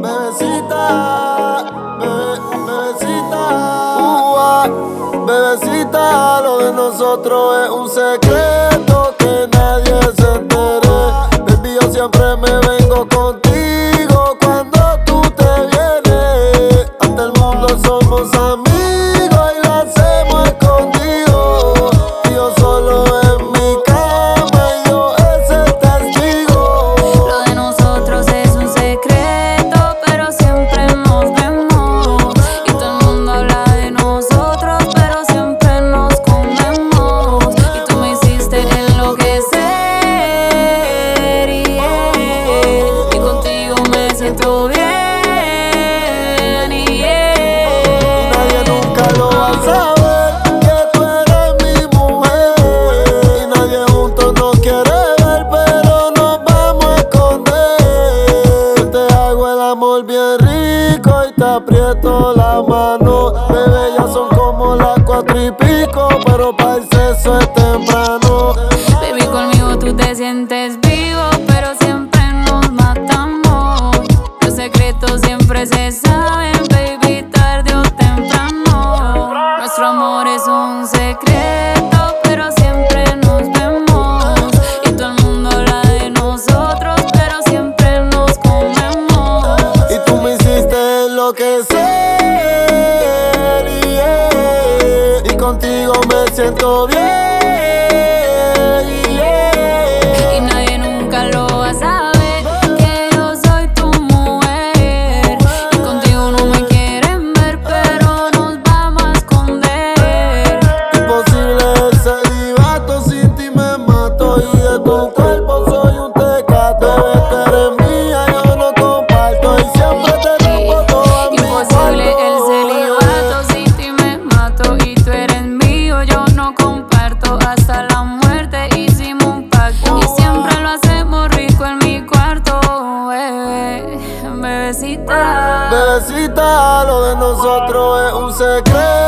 Bebecita, bebecita, bebecita, lo de nosotros es un secreto que nadie se entere. Baby, yo siempre me vengo contigo cuando tú te vienes. Ante el mundo somos amigos y lo hacemos escondido. Y yo solo en mi cama y yo es el testigo. Lo de nosotros es un secreto, pero siempre nos vemos. Y todo el mundo habla de nosotros, pero siempre nos comemos. Y tú me hiciste enloquecer, y contigo me siento bien. Nadie nunca lo va a saber que tú eres mi mujer. Y nadie juntos nos quiere ver, pero nos vamos a esconder. Yo te hago el amor bien rico y te aprieto la mano. Bebé, ya son como las 4:00, pero para el sexo es temprano. Baby, conmigo tú te sientes vivo, pero siempre nos matamos. Los secretos siempre se saben, baby, tarde o temprano. Nuestro amor es un secreto, pero siempre nos vemos. Y todo el mundo habla de nosotros, pero siempre nos comemos. Y tú me hiciste enloquecer, yeah. Y contigo me siento bien, yeah. Y nadie nunca lo va a saber que yo soy tu mujer. Y contigo no me quieren ver, pero nos vamos a esconder. Imposible el celibato, sin ti me mato. Y de tu cuerpo soy un tecato. Bebé, tú eres mía, yo no comparto. Y siempre te rompo todo mi Imposible el cuarto. celibato, sin ti me mato. Y tú eres mío, yo no comparto. Hasta la muerte hicimos un pacto. Y siempre lo hacemos rico en mi cuarto, bebé, bebecita. Bebecita, lo de nosotros es un secreto